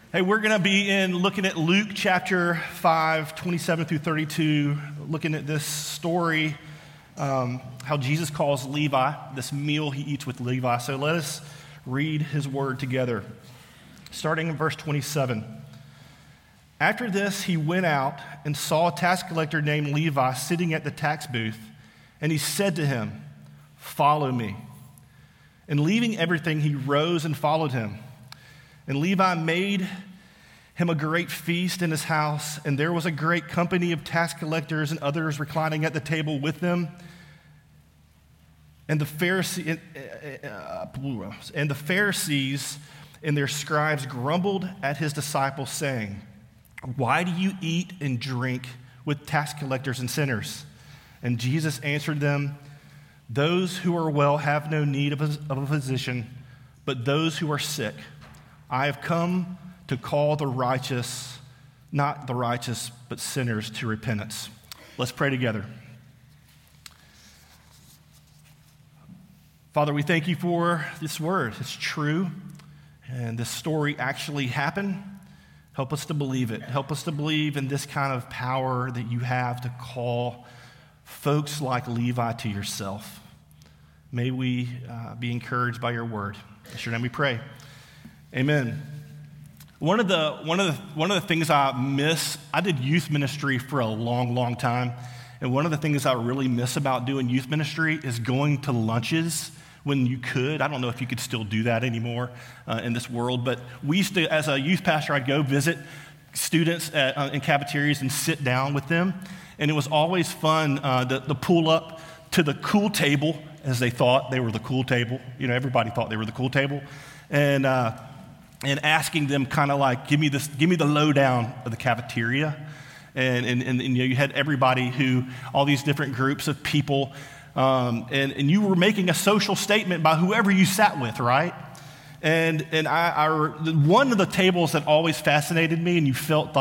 Hey, we're going to be looking at Luke chapter 5, 27 through 32, looking at this story, how Jesus calls Levi, this meal he eats with Levi. So let us read his word together, starting in verse 27. After this, he went out and saw a tax collector named Levi sitting at the tax booth, and he said to him, "Follow me." And leaving everything, he rose and followed him. And Levi made him a great feast in his house, and there was a great company of tax collectors and others reclining at the table with them. And the Pharisees and their scribes grumbled at his disciples, saying, "Why do you eat and drink with tax collectors and sinners?" And Jesus answered them, "Those who are well have no need of a physician, but those who are sick. I have come to call the righteous, not the righteous, but sinners to repentance." Let's pray together. Father, we thank you for this word. It's true, and this story actually happened. Help us to believe it. Help us to believe in this kind of power that you have to call folks like Levi to yourself. May we be encouraged by your word. In your name we pray. Amen. One of the things I miss, I did youth ministry for a long, long time, and one of the things I really miss about doing youth ministry is going to lunches when you could. I don't know if you could still do that anymore in this world, but we used to, as a youth pastor, I'd go visit students in cafeterias and sit down with them, and it was always fun to pull up to the cool table, as they thought they were the cool table. You know, everybody thought they were the cool table, and asking them kind of like, give me the lowdown of the cafeteria. And you know, you had everybody all these different groups of people, and you were making a social statement by whoever you sat with, right? And one of the tables that always fascinated me, and you felt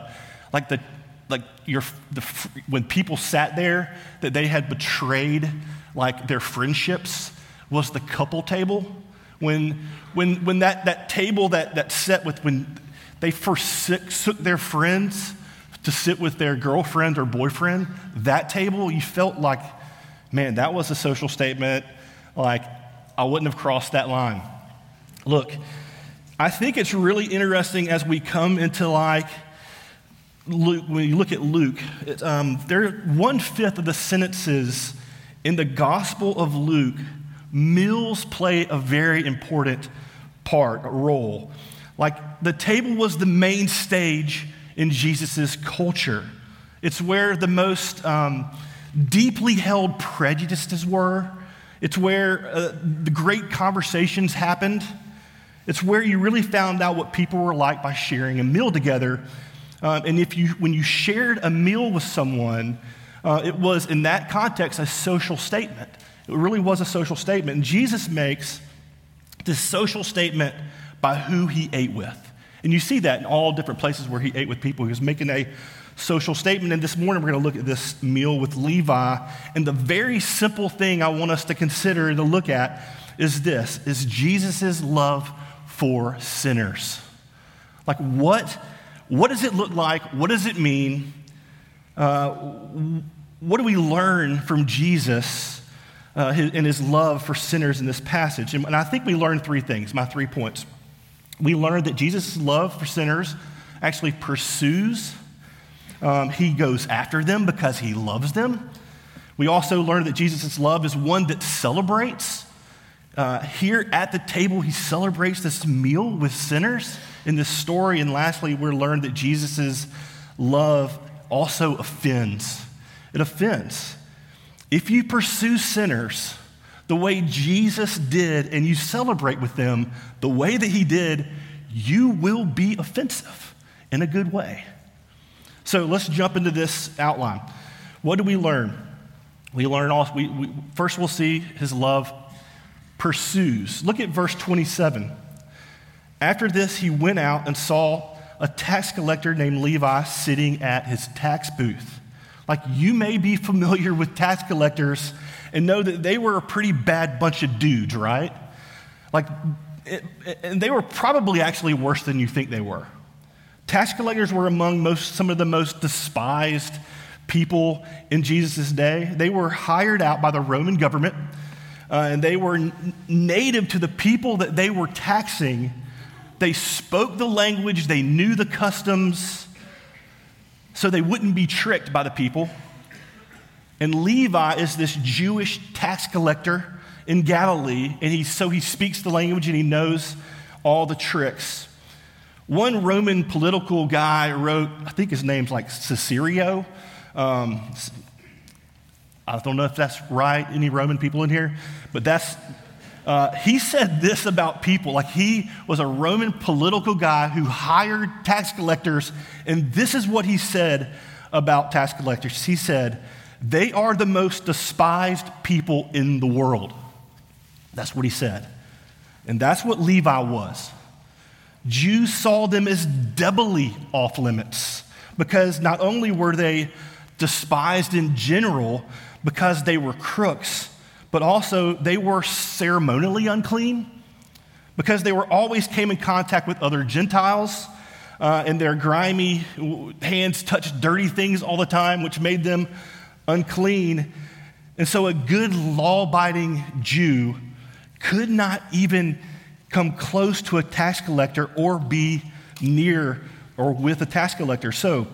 when people sat there that they had betrayed like their friendships, was the couple table. When that table that set with, when they forsook their friends to sit with their girlfriend or boyfriend, that table, you felt like, man, that was a social statement. Like, I wouldn't have crossed that line. Look, I think it's really interesting as we come into like Luke. When you look at Luke, there 1/5 of the sentences in the Gospel of Luke, meals play a very important role. Like, the table was the main stage in Jesus' culture. It's where the most deeply held prejudices were. It's where the great conversations happened. It's where you really found out what people were like by sharing a meal together. And when you shared a meal with someone, it was, in that context, a social statement. It really was a social statement. And Jesus makes this social statement by who he ate with. And you see that in all different places where he ate with people. He was making a social statement. And this morning we're going to look at this meal with Levi. And the very simple thing I want us to consider and to look at is Jesus' love for sinners. Like, what does it look like? What does it mean? What do we learn from Jesus in his love for sinners in this passage? And I think we learned 3 things, my 3 points. We learned that Jesus' love for sinners actually pursues. He goes after them because he loves them. We also learned that Jesus' love is one that celebrates. Here at the table, he celebrates this meal with sinners in this story. And lastly, we learned that Jesus' love also offends. It offends. If you pursue sinners the way Jesus did and you celebrate with them the way that he did, you will be offensive in a good way. So let's jump into this outline. What do we learn? We learn also, first we'll see his love pursues. Look at verse 27. After this, he went out and saw a tax collector named Levi sitting at his tax booth. Like, you may be familiar with tax collectors and know that they were a pretty bad bunch of dudes, right? Like, and they were probably actually worse than you think they were. Tax collectors were among some of the most despised people in Jesus' day. They were hired out by the Roman government, and they were native to the people that they were taxing. They spoke the language, they knew the customs, so they wouldn't be tricked by the people. And Levi is this Jewish tax collector in Galilee, and he speaks the language and he knows all the tricks. One Roman political guy wrote, I think his name's like Cicero. I don't know if that's right, any Roman people in here, but he said this about people. Like, he was a Roman political guy who hired tax collectors, and this is what he said about tax collectors. He said, "They are the most despised people in the world." That's what he said. And that's what Levi was. Jews saw them as doubly off limits, because not only were they despised in general because they were crooks, but also they were ceremonially unclean because they always came in contact with other Gentiles, and their grimy hands touched dirty things all the time, which made them unclean. And so a good law-abiding Jew could not even come close to a tax collector or be near or with a tax collector. So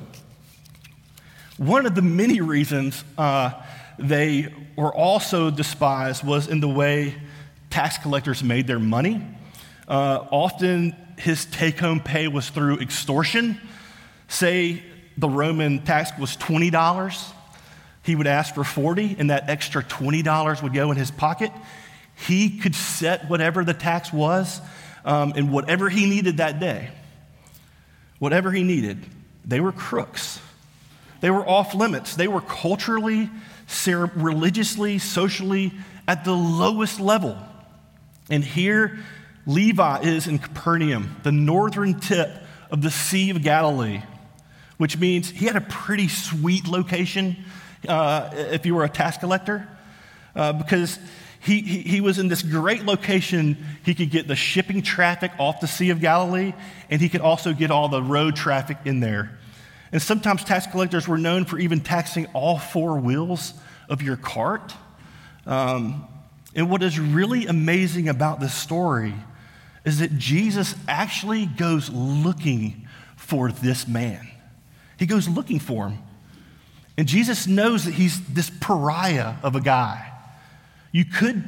one of the many reasons they were also despised was in the way tax collectors made their money. Often his take-home pay was through extortion. Say the Roman tax was $20. He would ask for $40, and that extra $20 would go in his pocket. He could set whatever the tax was, and whatever he needed that day. Whatever he needed. They were crooks. They were off limits. They were culturally, religiously, socially at the lowest level. And here Levi is in Capernaum, the northern tip of the Sea of Galilee, which means he had a pretty sweet location if you were a tax collector, because he was in this great location. He could get the shipping traffic off the Sea of Galilee, and he could also get all the road traffic in there. And sometimes tax collectors were known for even taxing all four wheels of your cart. And what is really amazing about this story is that Jesus actually goes looking for this man. He goes looking for him. And Jesus knows that he's this pariah of a guy. You could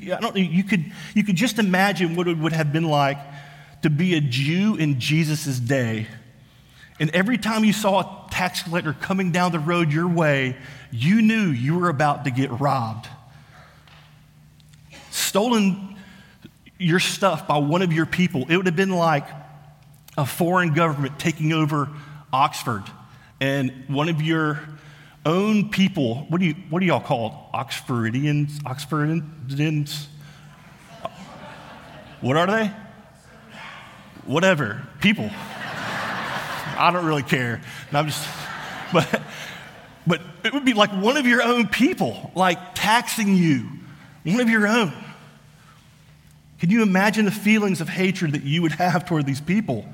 just imagine what it would have been like to be a Jew in Jesus' day. And every time you saw a tax collector coming down the road your way, you knew you were about to get robbed. Stolen your stuff by one of your people. It would have been like a foreign government taking over Oxford, and one of your own people, what do y'all call it? Oxfordians? What are they? Whatever. People. I don't really care. And but it would be like one of your own people, like taxing you, one of your own. Can you imagine the feelings of hatred that you would have toward these people?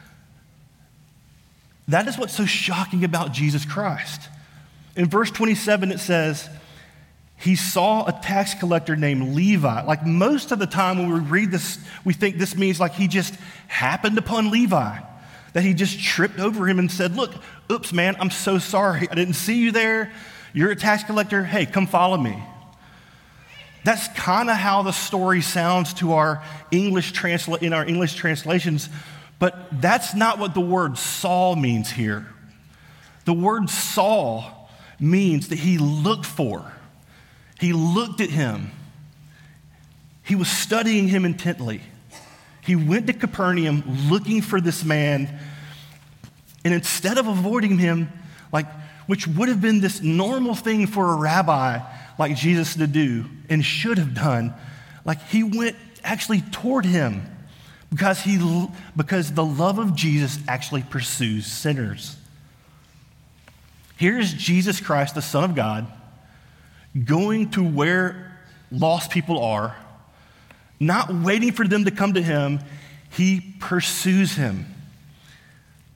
That is what's so shocking about Jesus Christ. In verse 27, it says, he saw a tax collector named Levi. Like, most of the time when we read this, we think this means like he just happened upon Levi, that he just tripped over him and said, "Look, oops, man, I'm so sorry. I didn't see you there. You're a tax collector. Hey, come follow me." That's kind of how the story sounds to our English translations, but that's not what the word saw means here. The word saw means that he looked for. He looked at him. He was studying him intently. He went to Capernaum looking for this man, and instead of avoiding him, which would have been this normal thing for a rabbi like Jesus to do and should have done, he went actually toward him because the love of Jesus actually pursues sinners. Here's Jesus Christ, the Son of God, going to where lost people are, not waiting for them to come to him. He pursues him.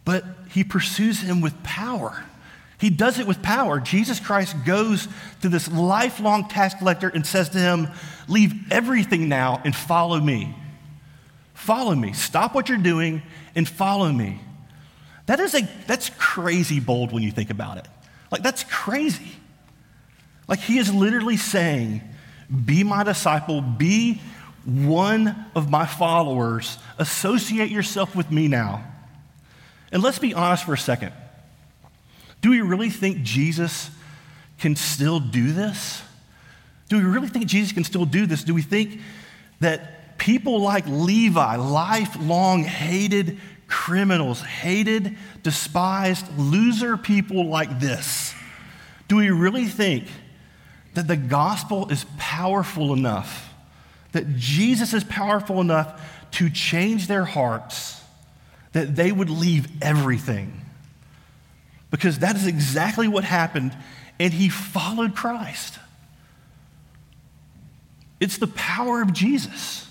but he pursues him with power. He does it with power. Jesus Christ goes to this lifelong tax collector and says to him, leave everything now and follow me. Follow me. Stop what you're doing and follow me. That's crazy bold when you think about it. Like, that's crazy. Like, he is literally saying, be my disciple, be one of my followers, associate yourself with me now. And let's be honest for a second. Do we really think Jesus can still do this? Do we really think Jesus can still do this? Do we think that people like Levi, lifelong hated criminals, hated, despised, loser people like this, do we really think that the gospel is powerful enough, that Jesus is powerful enough to change their hearts, that they would leave everything? Because that is exactly what happened, and he followed Christ. It's the power of Jesus.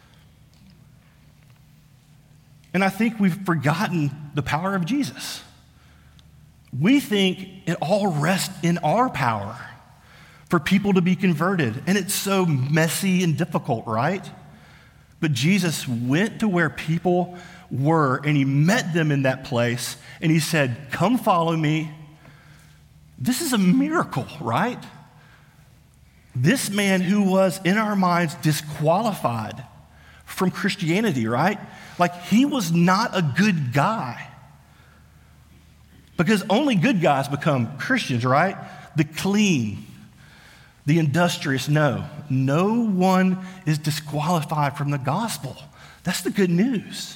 And I think we've forgotten the power of Jesus. We think it all rests in our power for people to be converted, and it's so messy and difficult, right? But Jesus went to where people were, and he met them in that place, and he said, come follow me. This is a miracle, right? This man who was, in our minds, disqualified from Christianity, right? Like, he was not a good guy. Because only good guys become Christians, right? The clean, the industrious, no one is disqualified from the gospel. That's the good news.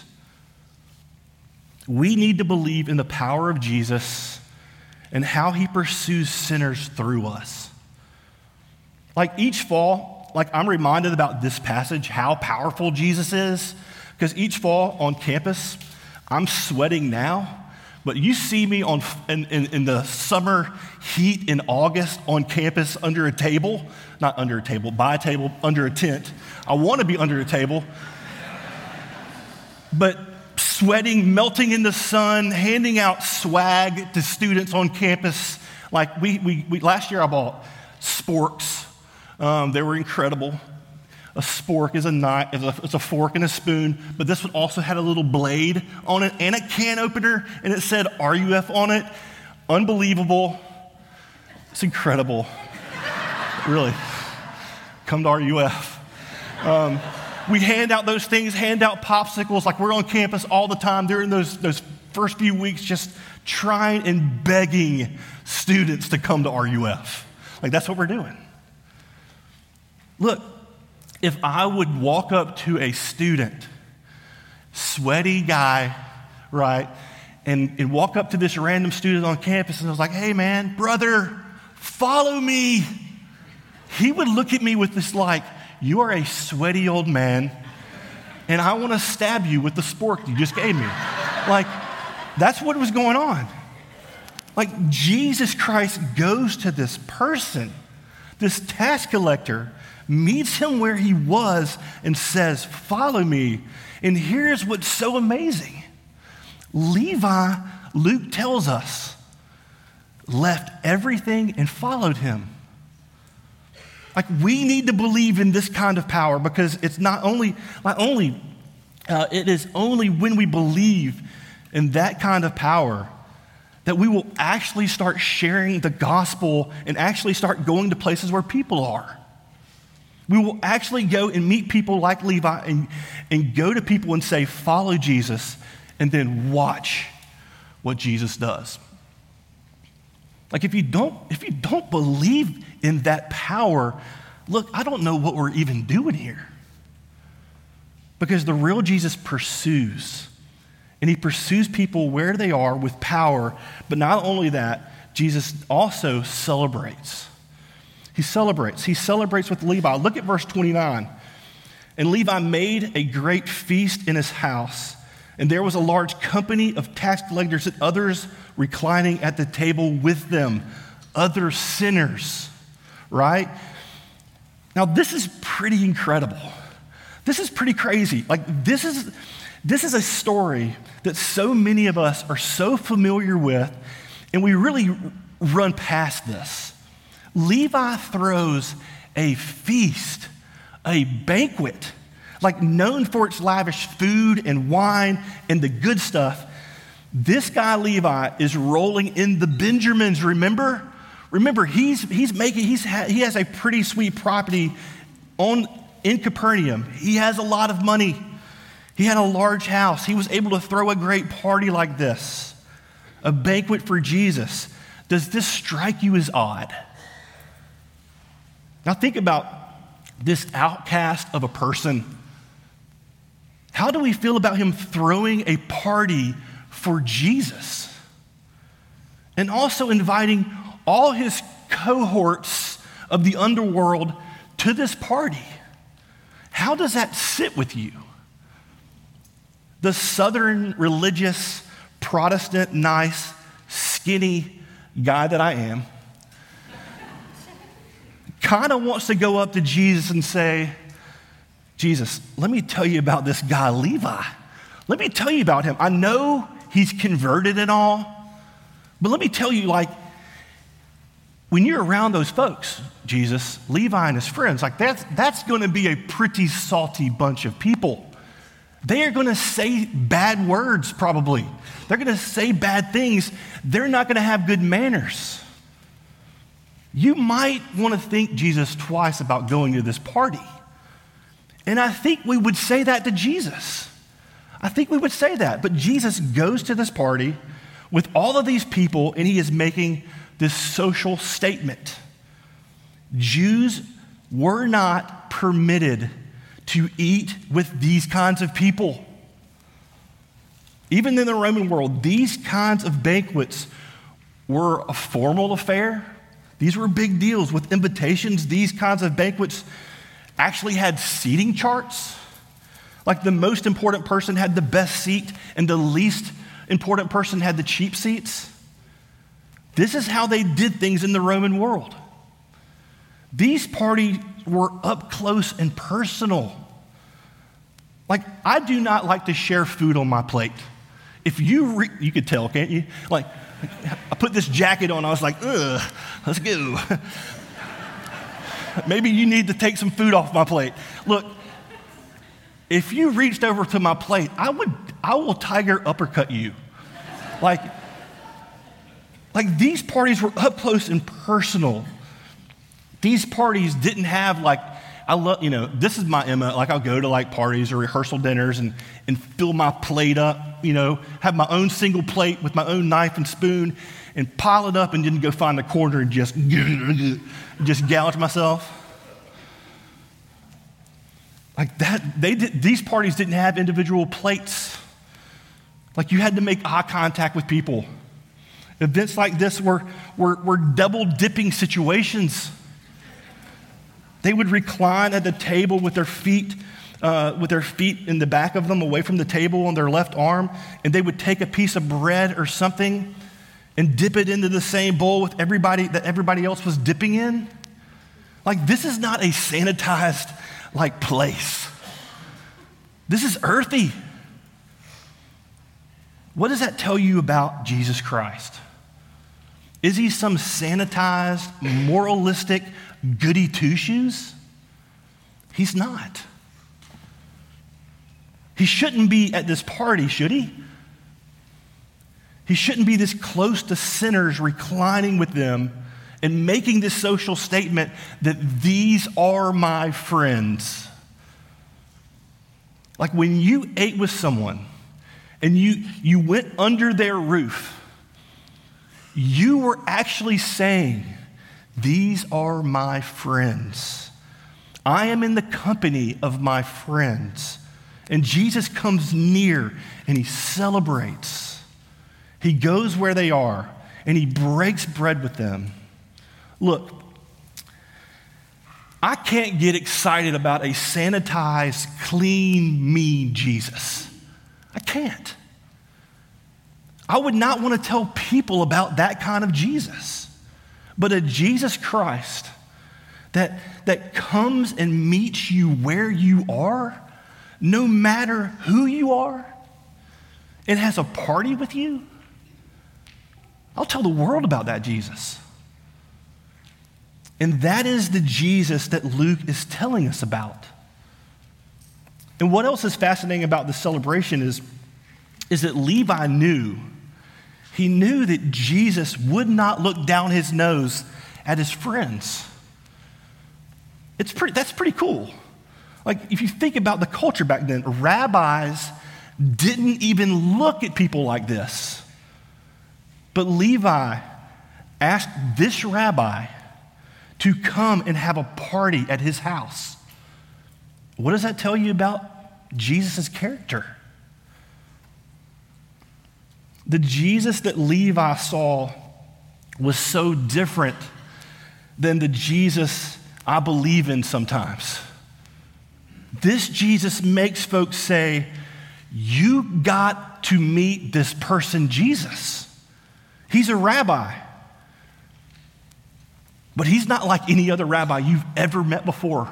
We need to believe in the power of Jesus and how he pursues sinners through us. Like, each fall, I'm reminded about this passage, how powerful Jesus is, because each fall on campus, I'm sweating now, but you see me in the summer heat in August on campus under a table, not under a table, by a table, under a tent. I want to be under a table, but sweating, melting in the sun, handing out swag to students on campus. Like, we last year I bought sporks. They were incredible. A spork is a knife, it's a fork and a spoon, but this one also had a little blade on it and a can opener, and it said RUF on it. Unbelievable. It's incredible. Really. Come to RUF. We hand out those things, hand out popsicles, like we're on campus all the time during those first few weeks, just trying and begging students to come to RUF. Like, that's what we're doing. Look, if I would walk up to a student, sweaty guy, right, and walk up to this random student on campus and I was like, hey man, brother, follow me. He would look at me with this like, you are a sweaty old man and I want to stab you with the spork you just gave me. Like, that's what was going on. Like, Jesus Christ goes to this person, this tax collector, meets him where he was and says, follow me. And here's what's so amazing. Levi, Luke tells us, left everything and followed him. Like, we need to believe in this kind of power, because it's it is only when we believe in that kind of power that we will actually start sharing the gospel and actually start going to places where people are. We will actually go and meet people like Levi and go to people and say, follow Jesus, and then watch what Jesus does. Like, if you don't believe in that power, look, I don't know what we're even doing here. Because the real Jesus pursues, and he pursues people where they are with power, but not only that, Jesus also celebrates. He celebrates with Levi. Look at verse 29. And Levi made a great feast in his house, and there was a large company of tax collectors and others reclining at the table with them, other sinners, right? Now, this is pretty incredible. This is pretty crazy. Like, this is a story that so many of us are so familiar with, and we really run past this. Levi throws a feast, a banquet, like known for its lavish food and wine and the good stuff. This guy Levi is rolling in the Benjamins, remember? Remember, he has a pretty sweet property in Capernaum. He has a lot of money. He had a large house. He was able to throw a great party like this, a banquet for Jesus. Does this strike you as odd? Now think about this outcast of a person. How do we feel about him throwing a party for Jesus? And also inviting all his cohorts of the underworld to this party. How does that sit with you? The Southern religious, Protestant, nice, skinny guy that I am kind of wants to go up to Jesus and say, Jesus, let me tell you about this guy, Levi. Let me tell you about him. I know he's converted and all, but let me tell you, like, when you're around those folks, Jesus, Levi and his friends, like that's going to be a pretty salty bunch of people. They are going to say bad words, probably. They're going to say bad things. They're not going to have good manners. You might want to think, Jesus, twice about going to this party. And I think we would say that to Jesus. I think we would say that. But Jesus goes to this party with all of these people, and he is making this social statement. Jews were not permitted to eat with these kinds of people. Even in the Roman world, these kinds of banquets were a formal affair. These were big deals with invitations. These kinds of banquets actually had seating charts. Like the most important person had the best seat and the least important person had the cheap seats. This is how they did things in the Roman world. These parties were up close and personal. Like, I do not like to share food on my plate. If you could tell, can't you? Like, I put this jacket on, I was like, ugh, let's go. Maybe you need to take some food off my plate. Look, if you reached over to my plate, I will tiger uppercut you. Like these parties were up close and personal. These parties didn't have this is my MO. Like I'll go to like parties or rehearsal dinners and fill my plate up, have my own single plate with my own knife and spoon and pile it up and then go find the corner and just gouge myself. Like that, these parties didn't have individual plates. Like you had to make eye contact with people. Events like this were double dipping situations. They would recline at the table with their feet in the back of them, away from the table on their left arm, and they would take a piece of bread or something and dip it into the same bowl with everybody that everybody else was dipping in. Like this is not a sanitized place. This is earthy. What does that tell you about Jesus Christ? Is he some sanitized, moralistic, goody two-shoes? He's not. He shouldn't be at this party, should he? He shouldn't be this close to sinners, reclining with them and making this social statement that these are my friends. Like when you ate with someone and you went under their roof, you were actually saying, these are my friends. I am in the company of my friends. And Jesus comes near and he celebrates. He goes where they are and he breaks bread with them. Look, I can't get excited about a sanitized, clean, mean Jesus. I can't. I would not want to tell people about that kind of Jesus, but a Jesus Christ that comes and meets you where you are, no matter who you are. and has a party with you? I'll tell the world about that Jesus. And that is the Jesus that Luke is telling us about. And what else is fascinating about this celebration is that Levi knew. He knew that Jesus would not look down his nose at his friends. That's pretty cool. Like, if you think about the culture back then, rabbis didn't even look at people like this. But Levi asked this rabbi to come and have a party at his house. What does that tell you about Jesus' character? The Jesus that Levi saw was so different than the Jesus I believe in sometimes. This Jesus makes folks say, you got to meet this person, Jesus. He's a rabbi. But he's not like any other rabbi you've ever met before.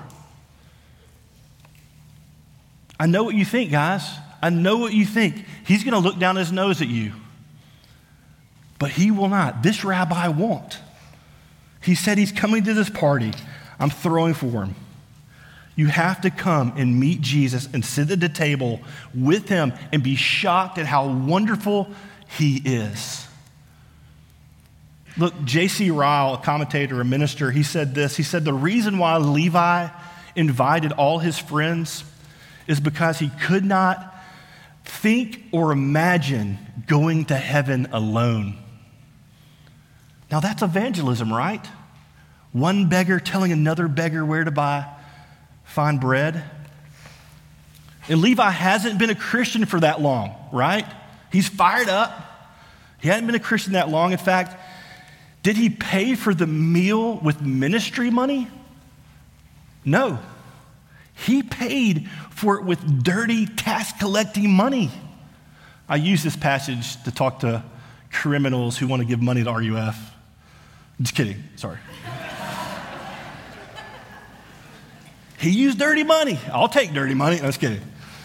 I know what you think, guys. I know what you think. He's going to look down his nose at you. But he will not. This rabbi won't. He said he's coming to this party I'm throwing for him. You have to come and meet Jesus and sit at the table with him and be shocked at how wonderful he is. Look, J.C. Ryle, a commentator, a minister, he said this. He said the reason why Levi invited all his friends is because he could not think or imagine going to heaven alone. Now that's evangelism, right? One beggar telling another beggar where to find bread. And Levi hasn't been a Christian for that long, right? He's fired up. He hadn't been a Christian that long. In fact, did he pay for the meal with ministry money? No. He paid for it with dirty tax collecting money. I use this passage to talk to criminals who want to give money to RUF. Just kidding, sorry. He used dirty money. I'll take dirty money. No, just kidding.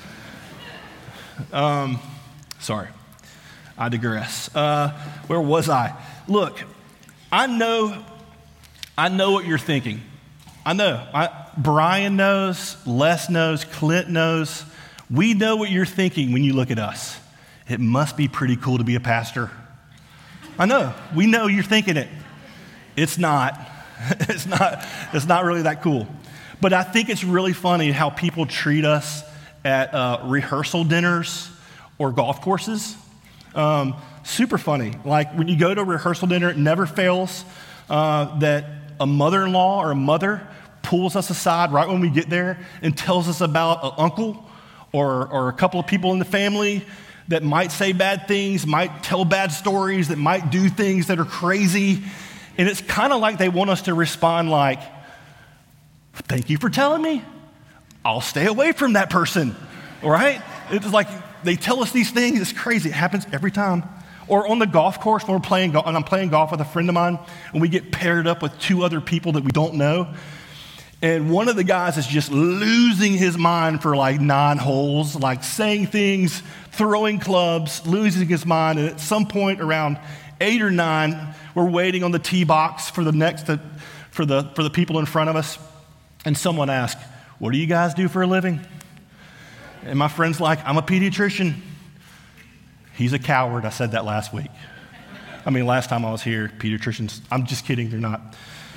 Sorry, I digress. Where was I? Look, I know what you're thinking. I know. Brian knows, Les knows, Clint knows. We know what you're thinking when you look at us. It must be pretty cool to be a pastor. I know. We know you're thinking it. It's not. It's not really that cool. But I think it's really funny how people treat us at rehearsal dinners or golf courses. Super funny. Like when you go to a rehearsal dinner, it never fails that a mother-in-law or a mother pulls us aside right when we get there and tells us about an uncle or a couple of people in the family that might say bad things, might tell bad stories, that might do things that are crazy. And it's kind of like they want us to respond like, thank you for telling me. I'll stay away from that person, right? It's like they tell us these things. It's crazy. It happens every time. Or on the golf course when we're playing golf, and I'm playing golf with a friend of mine, and we get paired up with two other people that we don't know. And one of the guys is just losing his mind for like 9 holes, like saying things, throwing clubs, losing his mind. And at some point around 8 or 9, we're waiting on the tee box for the people in front of us. And someone asks, what do you guys do for a living? And my friend's like, I'm a pediatrician. He's a coward. I said that last week. Last time I was here, pediatricians, I'm just kidding, they're not.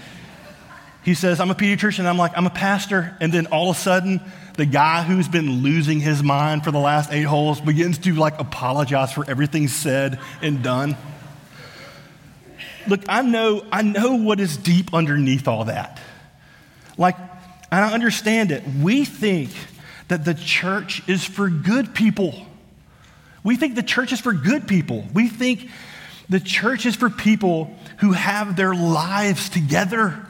He says, I'm a pediatrician. I'm like, I'm a pastor. And then all of a sudden, the guy who's been losing his mind for the last 8 holes begins to like apologize for everything said and done. Look, I know what is deep underneath all that. Like, and I understand it. We think that the church is for good people. We think the church is for good people. We think the church is for people who have their lives together.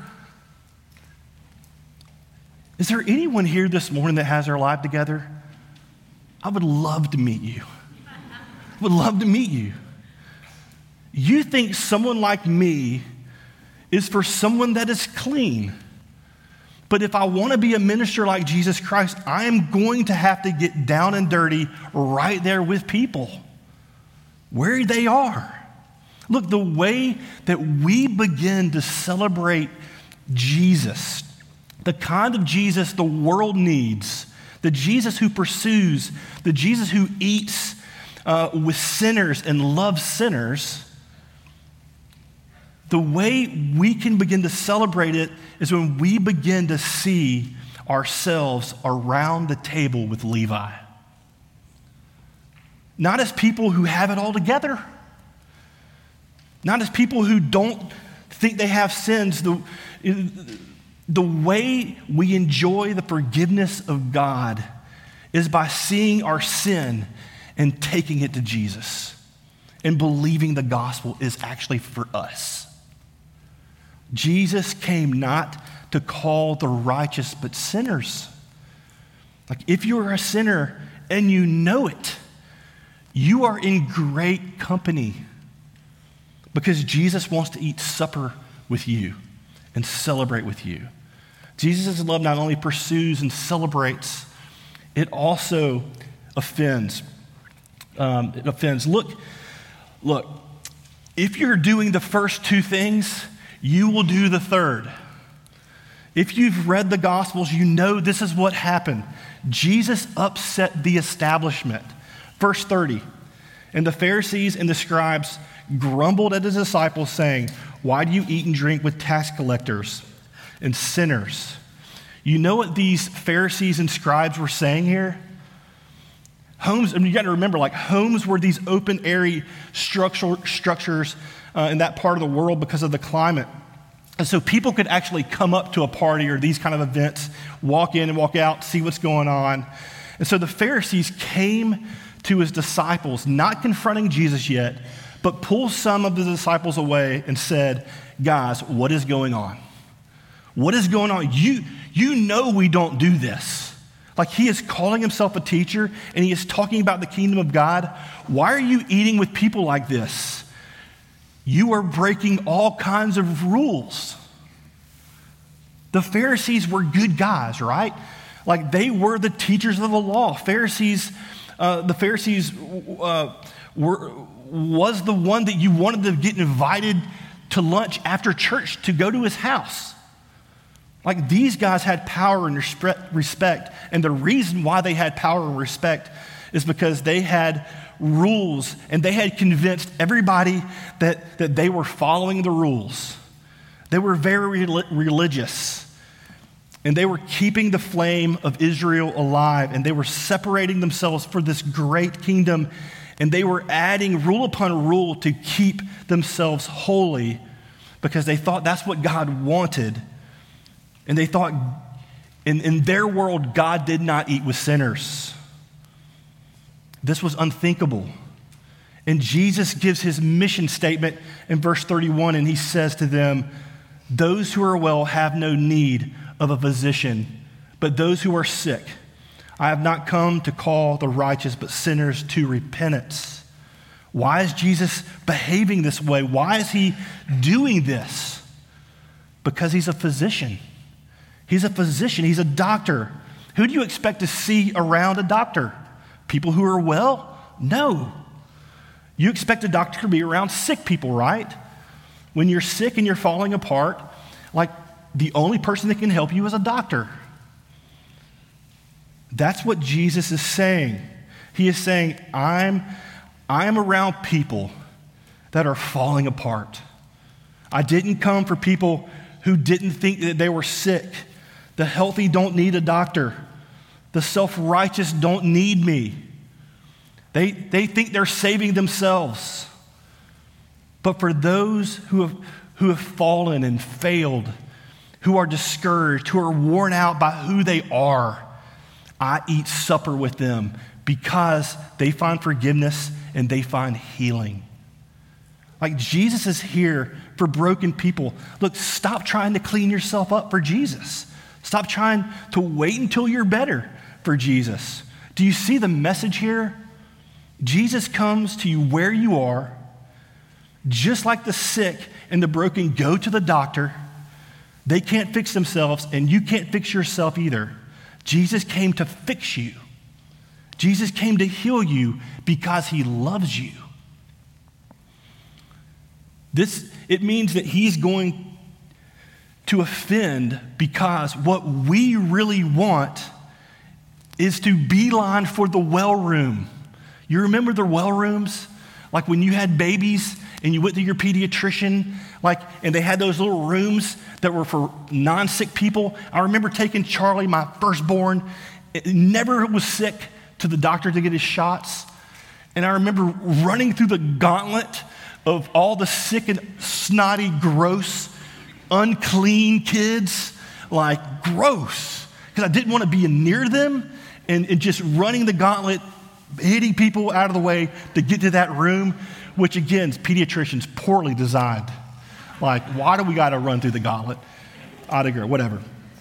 Is there anyone here this morning that has their life together? I would love to meet you. Would love to meet you. You think someone like me is for someone that is clean. But if I want to be a minister like Jesus Christ, I am going to have to get down and dirty right there with people. where they are. Look, the way that we begin to celebrate Jesus, the kind of Jesus the world needs, the Jesus who pursues, the Jesus who eats with sinners and loves sinners, the way we can begin to celebrate it is when we begin to see ourselves around the table with Levi. Not as people who have it all together, not as people who don't think they have sins. The way we enjoy the forgiveness of God is by seeing our sin and taking it to Jesus and believing the gospel is actually for us. Jesus came not to call the righteous, but sinners. Like, if you are a sinner and you know it, you are in great company because Jesus wants to eat supper with you and celebrate with you. Jesus' love not only pursues and celebrates, it also offends. It offends. Look, if you're doing the first two things, you will do the third. If you've read the Gospels, you know this is what happened. Jesus upset the establishment. Verse 30, and the Pharisees and the scribes grumbled at his disciples, saying, "Why do you eat and drink with tax collectors and sinners?" You know what these Pharisees and scribes were saying here? Homes, and you got to remember, like, homes were these open area structures in that part of the world because of the climate. And so people could actually come up to a party or these kind of events, walk in and walk out, see what's going on. And so the Pharisees came to his disciples, not confronting Jesus yet, but pulled some of the disciples away and said, "Guys, what is going on? What is going on? You know we don't do this." Like, he is calling himself a teacher and he is talking about the kingdom of God. Why are you eating with people like this? You are breaking all kinds of rules. The Pharisees were good guys, right? Like, they were the teachers of the law. The Pharisees was the one that you wanted to get invited to lunch after church to go to his house. Like, these guys had power and respect, and the reason why they had power and respect is because they had rules, and they had convinced everybody that they were following the rules. They were very religious, and they were keeping the flame of Israel alive, and they were separating themselves for this great kingdom, and they were adding rule upon rule to keep themselves holy because they thought that's what God wanted. And they thought in their world, God did not eat with sinners. This was unthinkable. And Jesus gives his mission statement in verse 31, and he says to them, "Those who are well have no need of a physician, but those who are sick. I have not come to call the righteous, but sinners to repentance." Why is Jesus behaving this way? Why is he doing this? Because he's a physician. He's a physician. He's a doctor. Who do you expect to see around a doctor? People who are well? No. You expect a doctor to be around sick people, right? When you're sick and you're falling apart, like, the only person that can help you is a doctor. That's what Jesus is saying. He is saying, I am around people that are falling apart. I didn't come for people who didn't think that they were sick. The healthy don't need a doctor. The self-righteous don't need me. They think they're saving themselves. But for those who have fallen and failed, who are discouraged, who are worn out by who they are, I eat supper with them because they find forgiveness and they find healing. Like, Jesus is here for broken people. Look, stop trying to clean yourself up for Jesus. Stop trying to wait until you're better for Jesus. Do you see the message here? Jesus comes to you where you are, just like the sick and the broken go to the doctor. They can't fix themselves, and you can't fix yourself either. Jesus came to fix you. Jesus came to heal you because he loves you. It means that he's going to offend because what we really want is to beeline for the well room. You remember the well rooms? Like when you had babies and you went to your pediatrician, and they had those little rooms that were for non-sick people. I remember taking Charlie, my firstborn, never was sick, to the doctor to get his shots. And I remember running through the gauntlet of all the sick and snotty, gross, unclean kids, gross, because I didn't want to be near them, and just running the gauntlet, hitting people out of the way to get to that room, which again, pediatricians poorly designed. Why do we got to run through the gauntlet? Whatever.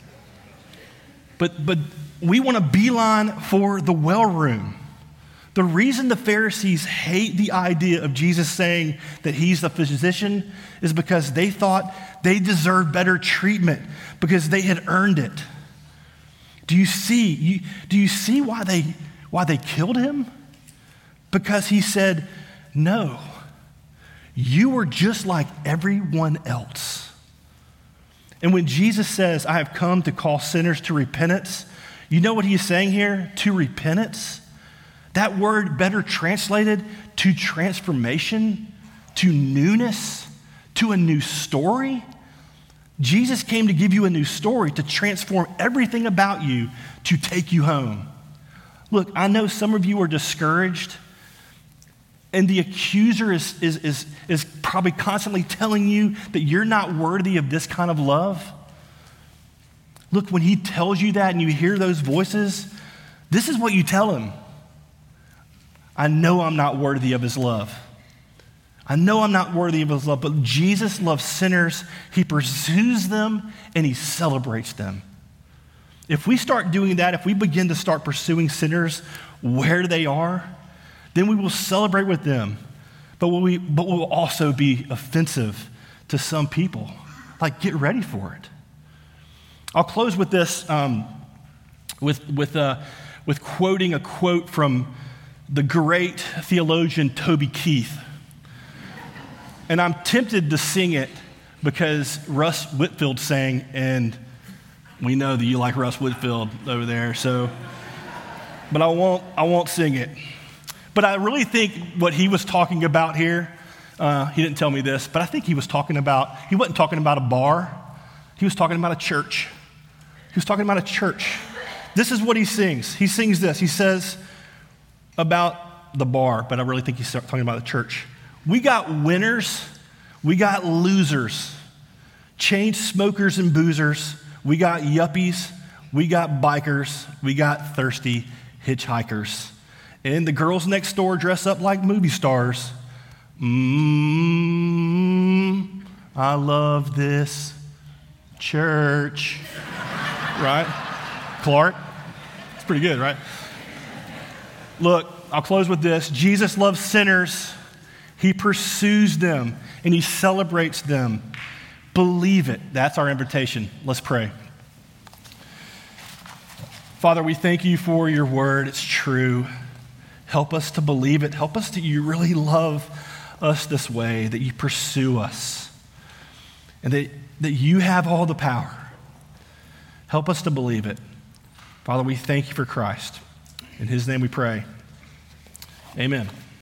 But we want to beeline for the well room. The reason the Pharisees hate the idea of Jesus saying that he's the physician is because they thought they deserved better treatment because they had earned it. Do you see why they killed him? Because he said, no, you were just like everyone else. And when Jesus says, I have come to call sinners to repentance, you know what he is saying here? To repentance. That word better translated to transformation, to newness, to a new story. Jesus came to give you a new story, to transform everything about you, to take you home. Look, I know some of you are discouraged, and the accuser is probably constantly telling you that you're not worthy of this kind of love. Look, when he tells you that and you hear those voices, this is what you tell him. I know I'm not worthy of his love. I know I'm not worthy of his love, but Jesus loves sinners. He pursues them and he celebrates them. If we start doing that, if we begin to start pursuing sinners where they are, then we will celebrate with them. But we'll also be offensive to some people. Get ready for it. I'll close with this, with quoting a quote from the great theologian Toby Keith. And I'm tempted to sing it because Russ Whitfield sang, and we know that you like Russ Whitfield over there, but I won't sing it. But I really think what he was talking about here, he didn't tell me this, but I think he wasn't talking about a bar. He was talking about a church. He was talking about a church. This is what he sings. He sings this. He says about the bar, but I really think he's talking about the church. We got winners. We got losers. Chain smokers and boozers. We got yuppies. We got bikers. We got thirsty hitchhikers. And the girls next door dress up like movie stars. I love this church. Right? Clark? It's pretty good, right? Look, I'll close with this. Jesus loves sinners. He pursues them and he celebrates them. Believe it. That's our invitation. Let's pray. Father, we thank you for your word. It's true. Help us to believe it. Help us that you really love us this way, that you pursue us, and that you have all the power. Help us to believe it. Father, we thank you for Christ. In his name we pray. Amen.